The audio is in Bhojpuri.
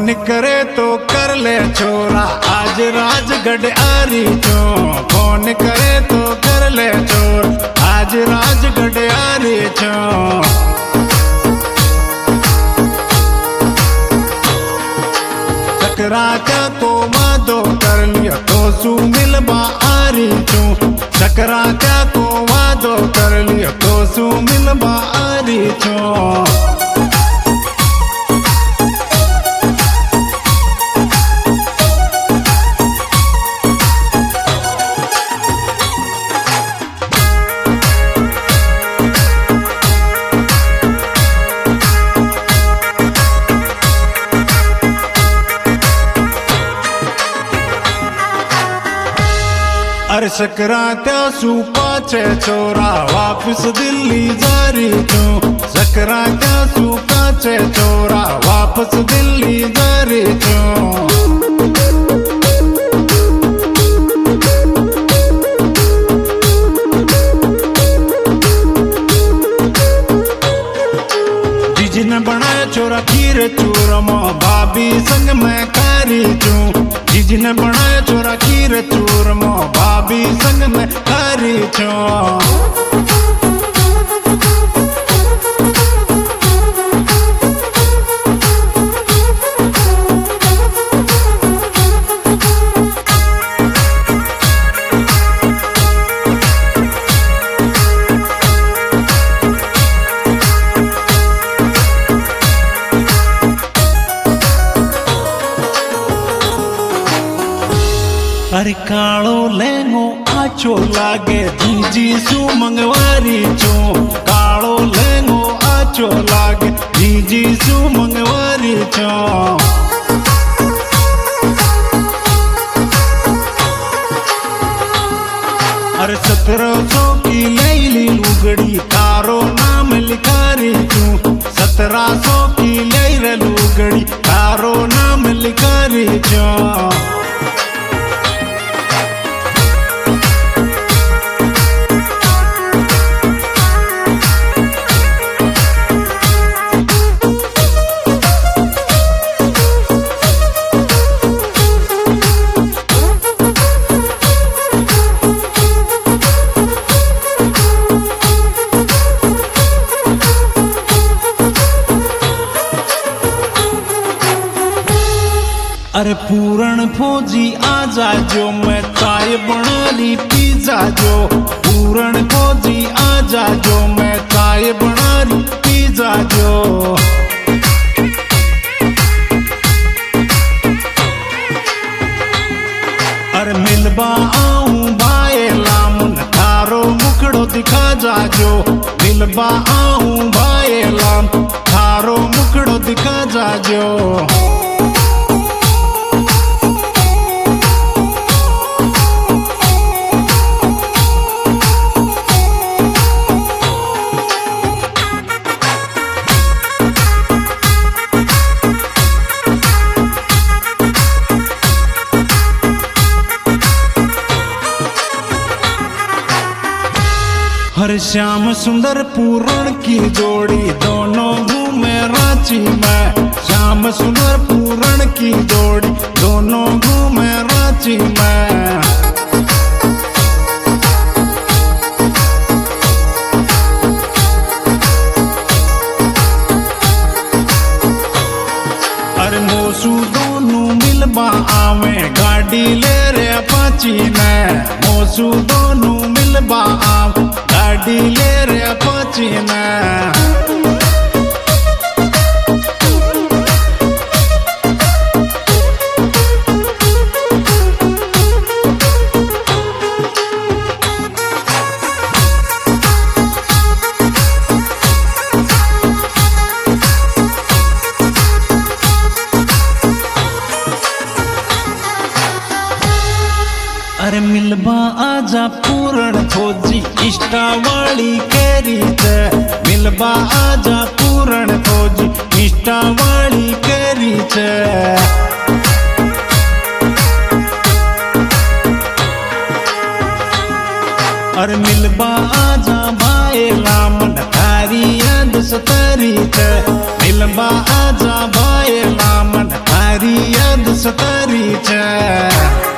फोन करे तो कर ले छोरा, आज राजगढ़ आ रही छो। फोन करे तो कर ले छोरा, आज राजगढ़ आ रही छो। सकराचा को वादो कर लिया तो सू मिलबा आ रही छो। सकराचा को वादो कर लिया तो सू मिलबा आ रही छो। अरे सकरात्या सू पाछे छोरा, वापस दिल्ली जा रही छो। सकरात्या सू पाछे छोरा, वापस दिल्ली जा रही छो। जीजी ने बनाया छोरा खीर चूरमा, भाभी संग मैं कारी छू। जीजी ने बनाया छोरा खीर चूरमा, भाभी संग में कारी छो। अरे कालो लेंगो आचो लागे, जीजी सू मंगवारी छो। कालो लेंगो आचो लागे, जीजी सू मंगवारी छो। अरे 1700 की लैली लुगड़ी, तारो नाम लिखारी छू। 1700 की लैर लुगड़ी, तारो नाम लिखारी छो। अरे पूरण फौजी आ जाजो, मैं चाय बना ली पी जाजो। पूरण फौजी आ जाजो, मैं चाय बना ली पी जाजो। अरे मिलबा आऊं भाई लामुन, थारो मुखड़ो दिखा जाजो। मिलबा आऊं भाई लाम, थारो मुखड़ो दिखा जाजो। हर श्याम सुंदर पूरण की जोड़ी, दोनों घूमे रांची में। श्याम सुंदर पूरण की जोड़ी, दोनों घूमे रांची में। अरे मोसू दोनों मिलबा आवे, गाड़ी ले रे अपाची ने। मोसू दोनों मिलबा आवे, गाड़ी ले रे अपाची ने। अरे मिलबा आजा पूरण फौजी, इष्टा वाली केरी छे। मिलबा आजा पूरण फौजी, इष्टा वाली केरी छे। अरे मिलबा आजा भाई लामन, थारी याद सतारी छे। मिलबा आजा भाई लामन, थारी 10 17 છે।